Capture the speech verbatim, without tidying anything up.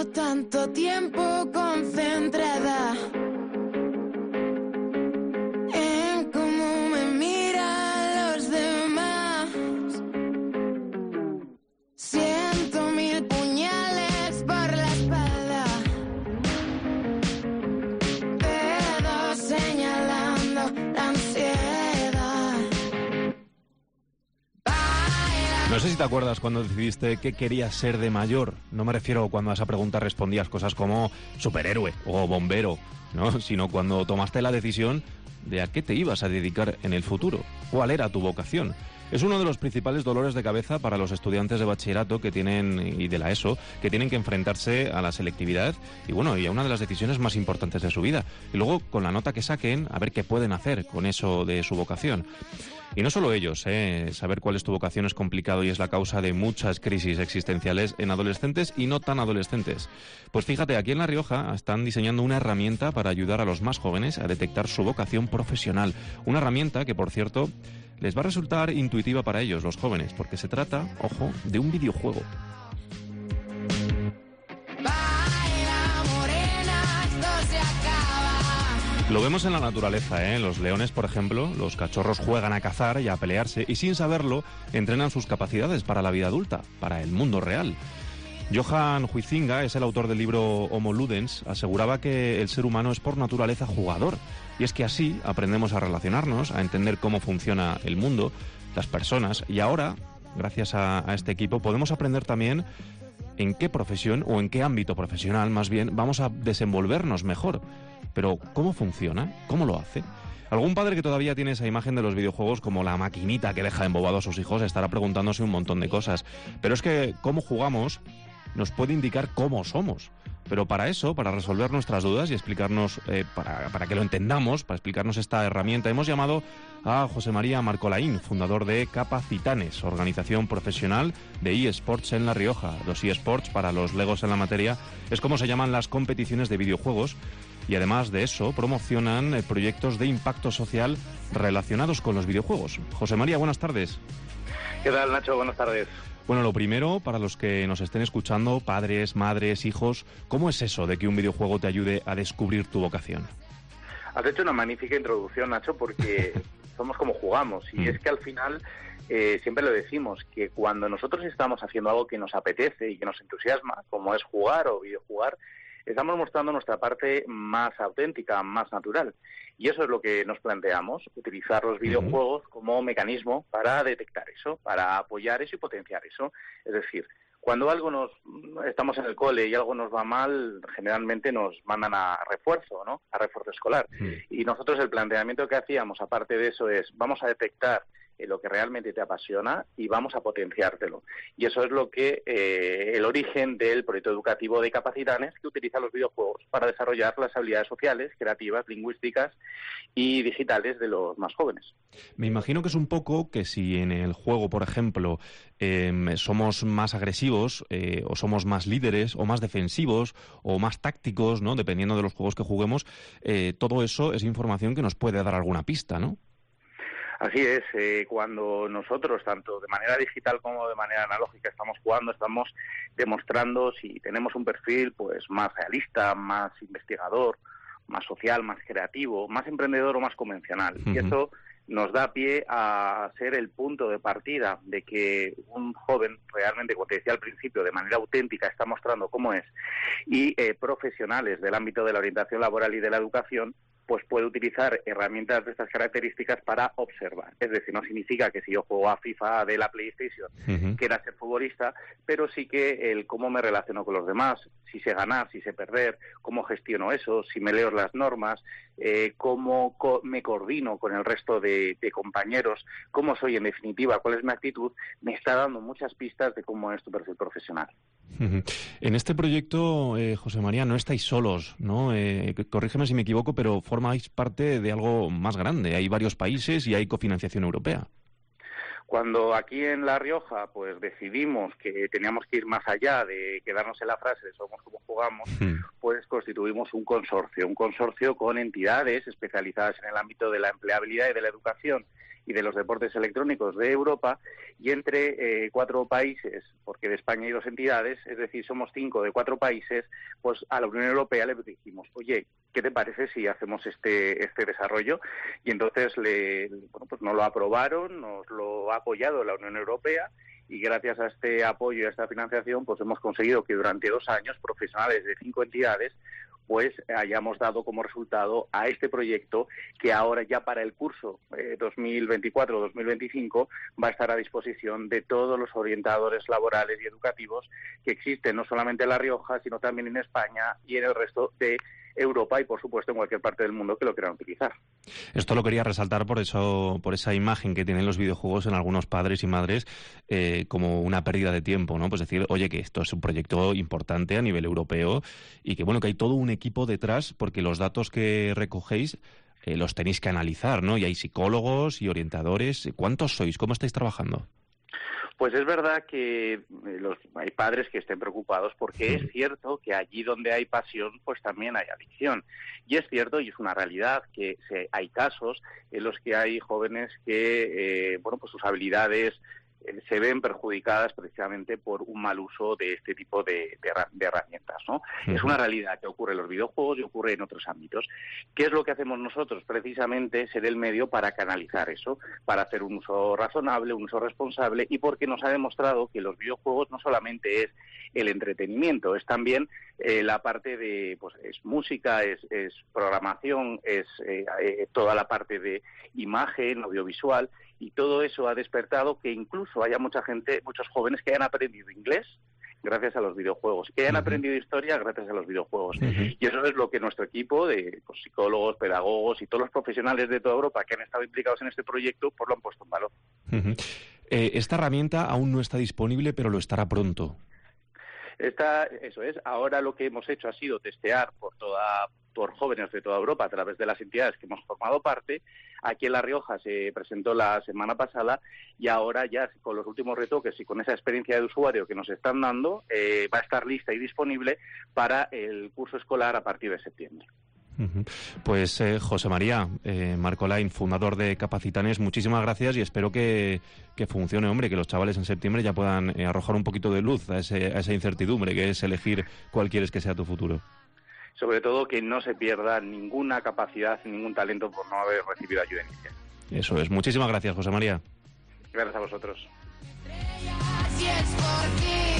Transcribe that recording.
Llevo tanto tiempo concentrada en cómo me miran los demás. Siento mil puñales por la espalda, dedos señalando la ansiedad. No sé si te acuerdas cuando decidiste qué querías ser de mayor. No me refiero cuando a esa pregunta respondías cosas como superhéroe o bombero, ¿no? Sino cuando tomaste la decisión de a qué te ibas a dedicar en el futuro. ¿Cuál era tu vocación? Es uno de los principales dolores de cabeza para los estudiantes de bachillerato que tienen y de la ESO, que tienen que enfrentarse a la selectividad y bueno, y a una de las decisiones más importantes de su vida. Y luego, con la nota que saquen, a ver qué pueden hacer con eso de su vocación. Y no solo ellos, ¿eh? Saber cuál es tu vocación es complicado y es la causa de muchas crisis existenciales en adolescentes y no tan adolescentes. Pues fíjate, aquí en La Rioja están diseñando una herramienta para ayudar a los más jóvenes a detectar su vocación profesional. Una herramienta que, por cierto, les va a resultar intuitiva para ellos, los jóvenes, porque se trata, ojo, de un videojuego. Lo vemos en la naturaleza, ¿eh? Los leones, por ejemplo, los cachorros juegan a cazar y a pelearse y sin saberlo entrenan sus capacidades para la vida adulta, para el mundo real. Johan Huizinga es el autor del libro Homo Ludens, aseguraba que el ser humano es por naturaleza jugador. Y es que así aprendemos a relacionarnos, a entender cómo funciona el mundo, las personas. Y ahora, gracias a, a este equipo, podemos aprender también en qué profesión o en qué ámbito profesional, más bien, vamos a desenvolvernos mejor. Pero, ¿cómo funciona? ¿Cómo lo hace? Algún padre que todavía tiene esa imagen de los videojuegos como la maquinita que deja embobado a sus hijos estará preguntándose un montón de cosas. Pero es que cómo jugamos nos puede indicar cómo somos. Pero para eso, para resolver nuestras dudas y explicarnos, eh, para, para que lo entendamos, para explicarnos esta herramienta, hemos llamado a José María Marcolaín, fundador de Capacitanes, organización profesional de eSports en La Rioja. Los eSports, para los legos en la materia, es como se llaman las competiciones de videojuegos. Y además de eso, promocionan eh, proyectos de impacto social relacionados con los videojuegos. José María, buenas tardes. ¿Qué tal, Nacho? Buenas tardes. Bueno, lo primero, para los que nos estén escuchando, padres, madres, hijos, ¿cómo es eso de que un videojuego te ayude a descubrir tu vocación? Has hecho una magnífica introducción, Nacho, porque somos como jugamos. Y mm. es que al final, eh, siempre lo decimos, que cuando nosotros estamos haciendo algo que nos apetece y que nos entusiasma, como es jugar o videojugar, estamos mostrando nuestra parte más auténtica, más natural. Y eso es lo que nos planteamos, utilizar los videojuegos uh-huh. como mecanismo para detectar eso, para apoyar eso y potenciar eso. Es decir, cuando algo nos estamos en el cole y algo nos va mal, generalmente nos mandan a refuerzo, ¿no? A refuerzo escolar. Uh-huh. Y nosotros el planteamiento que hacíamos, aparte de eso, es vamos a detectar eh, lo que realmente te apasiona y vamos a potenciártelo. Y eso es lo que eh, el origen del proyecto educativo de Capacitanes, que utiliza los videojuegos para desarrollar las habilidades sociales, creativas, lingüísticas y digitales de los más jóvenes. Me imagino que es un poco que si en el juego, por ejemplo, eh, somos más agresivos eh, o somos más líderes o más defensivos o más tácticos, ¿no? Dependiendo de los juegos que juguemos, eh, todo eso es información que nos puede dar alguna pista, ¿no? Así es, eh, cuando nosotros, tanto de manera digital como de manera analógica, estamos jugando, estamos demostrando si tenemos un perfil pues más realista, más investigador, más social, más creativo, más emprendedor o más convencional. Uh-huh. Y eso nos da pie a ser el punto de partida de que un joven realmente, como te decía al principio, de manera auténtica está mostrando cómo es, y eh, profesionales del ámbito de la orientación laboral y de la educación, pues puede utilizar herramientas de estas características para observar. Es decir, no significa que si yo juego a FIFA de la PlayStation uh-huh. quiera ser futbolista, pero sí que el cómo me relaciono con los demás, si sé ganar, si sé perder, cómo gestiono eso, si me leo las normas, eh, cómo co- me coordino con el resto de, de compañeros, cómo soy en definitiva, cuál es mi actitud, me está dando muchas pistas de cómo es tu perfil profesional. Uh-huh. En este proyecto, eh, José María, no estáis solos, ¿no? Eh, corrígeme si me equivoco, pero formáis parte de algo más grande. Hay varios países y hay cofinanciación europea. Cuando aquí en La Rioja pues decidimos que teníamos que ir más allá de quedarnos en la frase de somos como jugamos, mm. pues constituimos un consorcio, un consorcio con entidades especializadas en el ámbito de la empleabilidad y de la educación y de los deportes electrónicos de Europa, y entre eh, cuatro países, porque de España hay dos entidades, es decir, somos cinco de cuatro países, pues a la Unión Europea le dijimos, oye, ¿qué te parece si hacemos este este desarrollo? Y entonces le, bueno, pues nos lo aprobaron, nos lo ha apoyado la Unión Europea, y gracias a este apoyo y a esta financiación pues hemos conseguido que durante dos años profesionales de cinco entidades pues hayamos dado como resultado a este proyecto, que ahora ya para el curso eh, dos mil veinticuatro dos mil veinticinco va a estar a disposición de todos los orientadores laborales y educativos que existen no solamente en La Rioja, sino también en España y en el resto de Europa y, por supuesto, en cualquier parte del mundo que lo quieran utilizar. Esto lo quería resaltar por eso, por esa imagen que tienen los videojuegos en algunos padres y madres eh, como una pérdida de tiempo, ¿no? Pues decir, oye, que esto es un proyecto importante a nivel europeo y que, bueno, que hay todo un equipo detrás, porque los datos que recogéis eh, los tenéis que analizar, ¿no? Y hay psicólogos y orientadores. ¿Cuántos sois? ¿Cómo estáis trabajando? Pues es verdad que los, hay padres que estén preocupados, porque es cierto que allí donde hay pasión, pues también hay adicción. Y es cierto, y es una realidad, que se, hay casos en los que hay jóvenes que, eh, bueno, pues sus habilidades eh, se ven perjudicadas precisamente por un mal uso de este tipo de, de, de herramientas, ¿no? Uh-huh. Es una realidad que ocurre en los videojuegos y ocurre en otros ámbitos. ¿Qué es lo que hacemos nosotros? Precisamente ser el medio para canalizar eso, para hacer un uso razonable, un uso responsable, y porque nos ha demostrado que los videojuegos no solamente es el entretenimiento, es también eh, la parte de, pues es música, es, es programación, es eh, eh, toda la parte de imagen, audiovisual, y todo eso ha despertado que incluso haya mucha gente, muchos jóvenes que hayan aprendido inglés gracias a los videojuegos, que hayan uh-huh. aprendido historia gracias a los videojuegos. Uh-huh. Y eso es lo que nuestro equipo de pues, psicólogos, pedagogos y todos los profesionales de toda Europa que han estado implicados en este proyecto, pues lo han puesto en valor. Uh-huh. Eh, esta herramienta aún no está disponible, pero lo estará pronto. Esta, eso es. Ahora lo que hemos hecho ha sido testear por toda por jóvenes de toda Europa a través de las entidades que hemos formado parte. Aquí en La Rioja se presentó la semana pasada y ahora ya con los últimos retoques y con esa experiencia de usuario que nos están dando, eh, va a estar lista y disponible para el curso escolar a partir de septiembre. Pues eh, José María eh, Marcolain, fundador de Capacitanes, muchísimas gracias y espero que, que funcione, hombre, que los chavales en septiembre ya puedan eh, arrojar un poquito de luz a, ese, a esa incertidumbre que es elegir cuál quieres que sea tu futuro. Sobre todo que no se pierda ninguna capacidad, ningún talento por no haber recibido ayuda inicial. Eso es. Muchísimas gracias, José María. Gracias a vosotros. Si es por ti.